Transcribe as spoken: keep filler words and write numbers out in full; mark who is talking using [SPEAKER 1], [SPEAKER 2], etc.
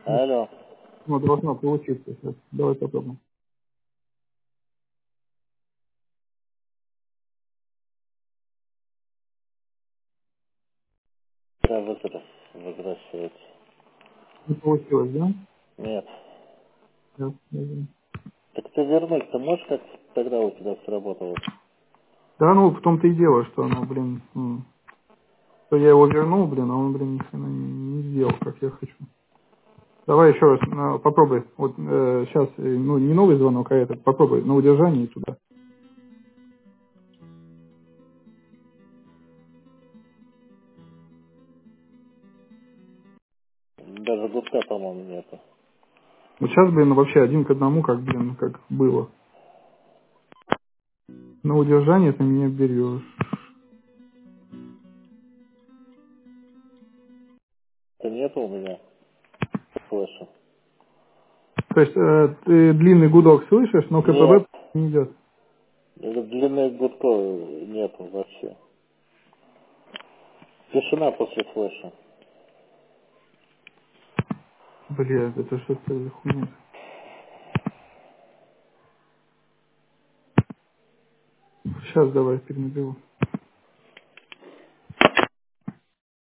[SPEAKER 1] Алло.
[SPEAKER 2] Ну, должно получиться сейчас. Давай попробуем.
[SPEAKER 1] Да, возвращ... возвращается.
[SPEAKER 2] Не получилось, да?
[SPEAKER 1] Нет.
[SPEAKER 2] Да, да, да.
[SPEAKER 1] Так ты вернуть, ты можешь, как тогда у тебя сработало?
[SPEAKER 2] Да, ну, в том-то и дело, что оно, блин, м, что я его вернул, блин, а он, блин, ни хрена не, не сделал, как я хочу. Давай еще раз, на- попробуй. Вот сейчас, ну, не новый звонок, а этот, попробуй на удержании туда.
[SPEAKER 1] Даже гудка, по-моему, нету.
[SPEAKER 2] Вот сейчас, блин, вообще один к одному, как, блин, как было. На удержание ты меня берешь.
[SPEAKER 1] Это нету у меня. Слышу.
[SPEAKER 2] То есть э, ты длинный гудок слышишь, но
[SPEAKER 1] Нет.
[SPEAKER 2] КПБ не идет.
[SPEAKER 1] Длинных гудков нету вообще. Тишина после флеша.
[SPEAKER 2] Бля, это что-то за хуйня. Сейчас давай перенаберу.